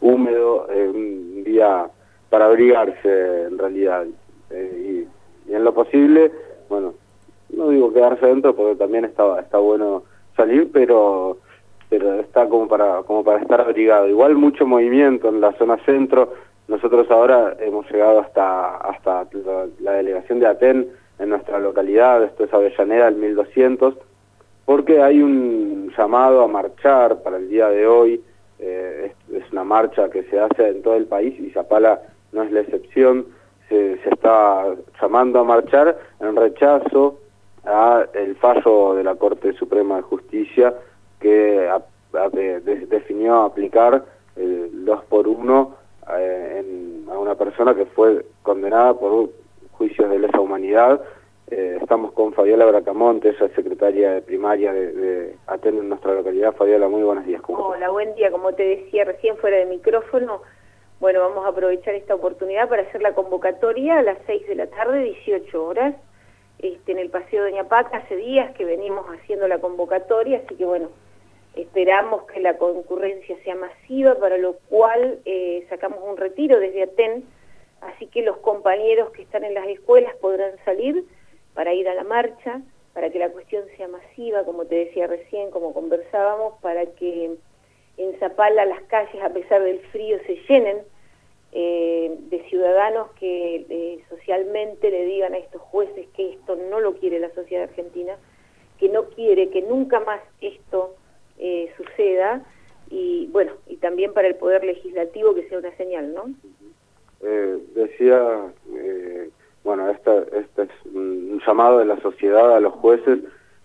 húmedo, un día para abrigarse en realidad, y en lo posible, bueno, no digo quedarse adentro porque también está bueno salir, pero está como para estar abrigado. Igual mucho movimiento en la zona centro. Nosotros ahora hemos llegado hasta la delegación de Aten en nuestra localidad, esto es Avellaneda, el 1200, porque hay un llamado a marchar para el día de hoy. Es una marcha que se hace en todo el país y Zapala no es la excepción. Se está llamando a marchar en rechazo a el fallo de la Corte Suprema de Justicia que definió aplicar el 2 por 1 a una persona que fue condenada por juicios de lesa humanidad. Estamos con Fabiola Bracamonte, ella es secretaria de primaria de Aten en nuestra localidad. Fabiola, muy buenos días. Hola, buen día. Como te decía recién fuera de micrófono, bueno, vamos a aprovechar esta oportunidad para hacer la convocatoria a las 6 de la tarde, 18 horas, en el Paseo Doña Paca. Hace días que venimos haciendo la convocatoria, así que bueno, esperamos que la concurrencia sea masiva, para lo cual sacamos un retiro desde Aten, así que los compañeros que están en las escuelas podrán salir para ir a la marcha, para que la cuestión sea masiva, como te decía recién, como conversábamos, para que en Zapala las calles, a pesar del frío, se llenen de ciudadanos que socialmente le digan a estos jueces que esto no lo quiere la sociedad argentina, que no quiere que nunca más esto suceda, y bueno, y también para el Poder Legislativo que sea una señal, ¿no? Decía, bueno, este es un llamado de la sociedad a los jueces,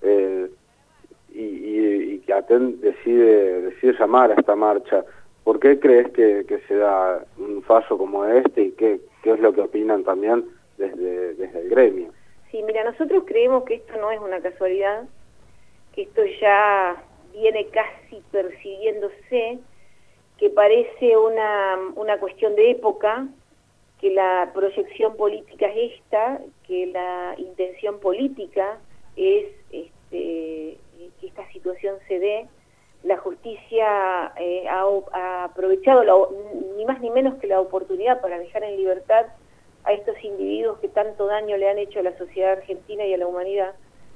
y que Aten decide llamar a esta marcha. ¿Por qué crees que se da un fallo como este y qué es lo que opinan también desde el gremio? Sí, mira, nosotros creemos que esto no es una casualidad, que esto ya viene casi persiguiéndose, que parece una cuestión de época, que la proyección política es esta, que la intención política es que esta situación se dé. La justicia ha aprovechado ni más ni menos que la oportunidad para dejar en libertad a estos individuos que tanto daño le han hecho a la sociedad argentina y a la humanidad.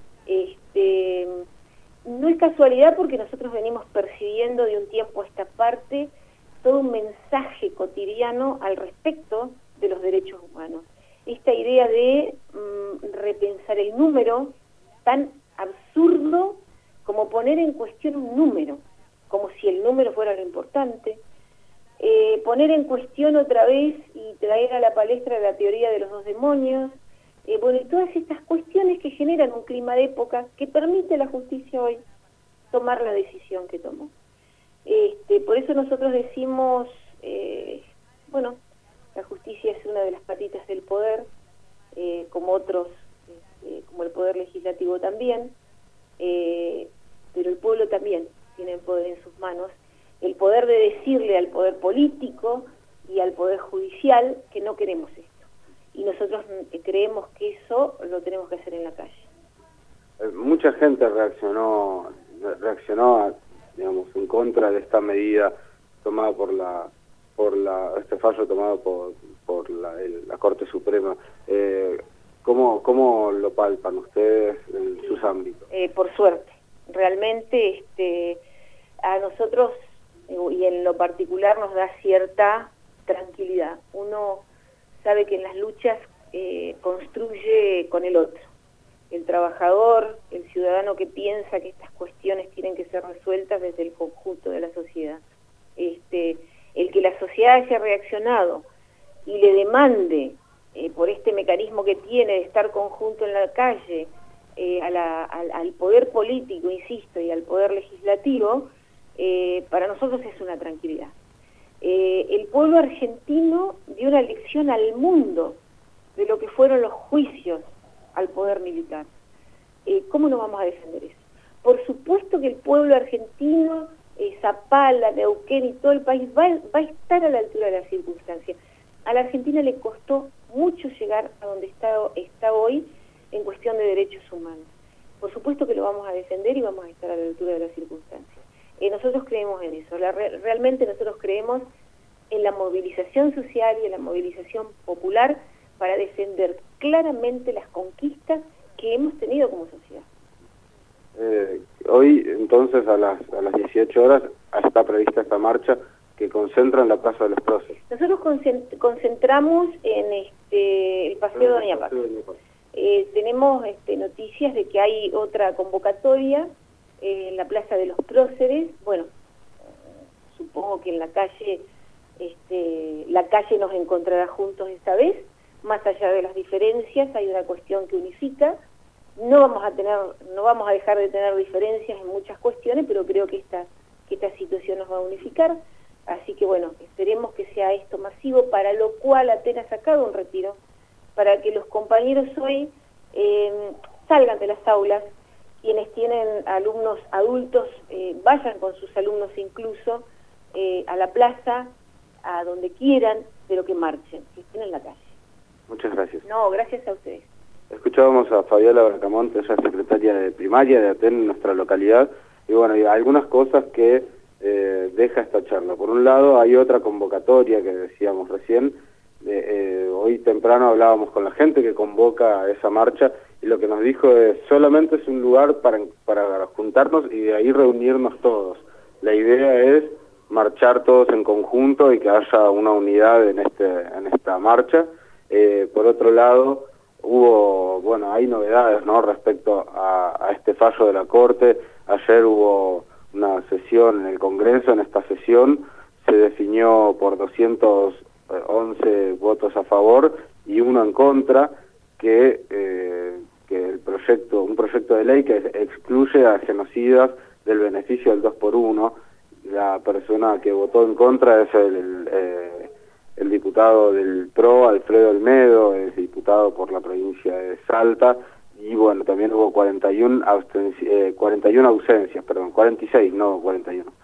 No es casualidad, porque nosotros venimos percibiendo de un tiempo a esta parte todo un mensaje cotidiano al respecto de los derechos humanos. Esta idea de repensar el número, tan absurdo como poner en cuestión un número, como si el número fuera lo importante, poner en cuestión otra vez y traer a la palestra la teoría de los dos demonios, bueno, y todas estas cuestiones que generan un clima de época que permite a la justicia hoy tomar la decisión que tomó. Por eso nosotros decimos, bueno, la justicia es una de las patitas del poder, como otros, como el Poder Legislativo también, pero el pueblo también tiene el poder en sus manos, el poder de decirle al poder político y al poder judicial que no queremos esto. Y nosotros creemos que eso lo tenemos que hacer en la calle. Mucha gente reaccionó digamos, en contra de esta medida tomada este fallo tomado por la Corte Suprema. ¿Cómo lo palpan ustedes en sus ámbitos? Por suerte, realmente a nosotros, y en lo particular, nos da cierta tranquilidad. Uno sabe que en las luchas construye con el otro. El trabajador, el ciudadano que piensa que estas cuestiones tienen que ser resueltas desde el conjunto de la sociedad. El que la sociedad haya reaccionado y le demande, por este mecanismo que tiene de estar conjunto en la calle, al poder político, insisto, y al poder legislativo, para nosotros es una tranquilidad. El pueblo argentino dio una lección al mundo de lo que fueron los juicios al poder militar. ¿Cómo no vamos a defender eso? Por supuesto que el pueblo argentino, Zapala, Neuquén y todo el país va a estar a la altura de las circunstancias. A la Argentina le costó mucho llegar a donde está hoy en cuestión de derechos humanos. Por supuesto que lo vamos a defender y vamos a estar a la altura de las circunstancias. Nosotros creemos en eso. Realmente nosotros creemos en la movilización social y en la movilización popular para defender claramente las conquistas que hemos tenido como sociedad. Hoy, entonces, a las 18 horas está prevista esta marcha que concentra en la Plaza de los Próceres. Nosotros concentramos en el Paseo Doña Paz. Tenemos noticias de que hay otra convocatoria en la Plaza de los Próceres. Bueno, supongo que en la calle nos encontrará juntos esta vez. Más allá de las diferencias, hay una cuestión que unifica. No vamos a dejar de tener diferencias en muchas cuestiones, pero creo que esta situación nos va a unificar. Así que bueno, esperemos que sea esto masivo, para lo cual Atenas ha sacado un retiro, para que los compañeros hoy salgan de las aulas, quienes tienen alumnos adultos vayan con sus alumnos incluso a la plaza, a donde quieran, pero que marchen, que estén en la calle. Muchas gracias. No, gracias a ustedes. Escuchábamos a Fabiola Bracamonte, ella es secretaria de primaria de Aten en nuestra localidad, y bueno, hay algunas cosas que deja esta charla. Por un lado, hay otra convocatoria que decíamos recién. Hoy temprano hablábamos con la gente que convoca a esa marcha, y lo que nos dijo es: solamente es un lugar para juntarnos y de ahí reunirnos todos. La idea es marchar todos en conjunto y que haya una unidad en esta marcha. Por otro lado, hay novedades, ¿no?, respecto a este fallo de la Corte. Ayer hubo una sesión en el Congreso. En esta sesión se definió por 211 votos a favor y uno en contra que un proyecto de ley que excluye a genocidas del beneficio del 2x1. La persona que votó en contra es el diputado del PRO, Alfredo Olmedo, es diputado por la provincia de Salta, y bueno, también hubo 46, no 41.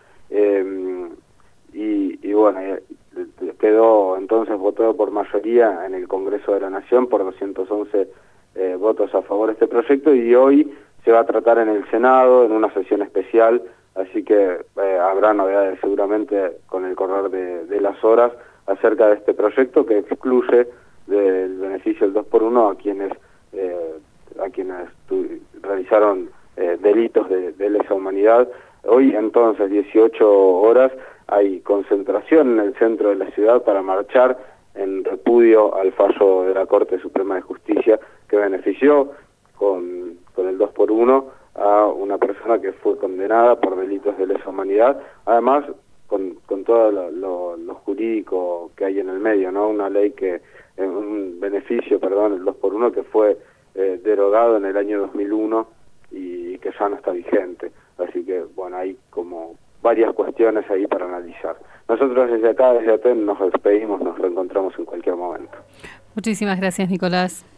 Y bueno, quedó entonces votado por mayoría en el Congreso de la Nación por 211 votos a favor de este proyecto, y hoy se va a tratar en el Senado en una sesión especial, así que habrá novedades seguramente con el correr de las horas acerca de este proyecto que excluye del beneficio del 2x1 a quienes realizaron delitos de lesa humanidad. Hoy entonces, 18 horas, hay concentración en el centro de la ciudad para marchar en repudio al fallo de la Corte Suprema de Justicia que benefició con el 2x1 a una persona que fue condenada por delitos de lesa humanidad, además con todo lo jurídico que hay en el medio, ¿no? Una ley un beneficio, el 2x1, que fue derogado en el año 2001 y que ya no está vigente. Así que, bueno, hay como varias cuestiones ahí para analizar. Nosotros desde acá, desde Aten, nos despedimos, nos reencontramos en cualquier momento. Muchísimas gracias, Nicolás.